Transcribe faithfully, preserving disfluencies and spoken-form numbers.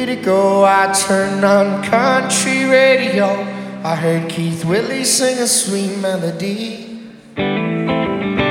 way to go. I turned on country radio. I heard Keith Whitley sing a sweet melody.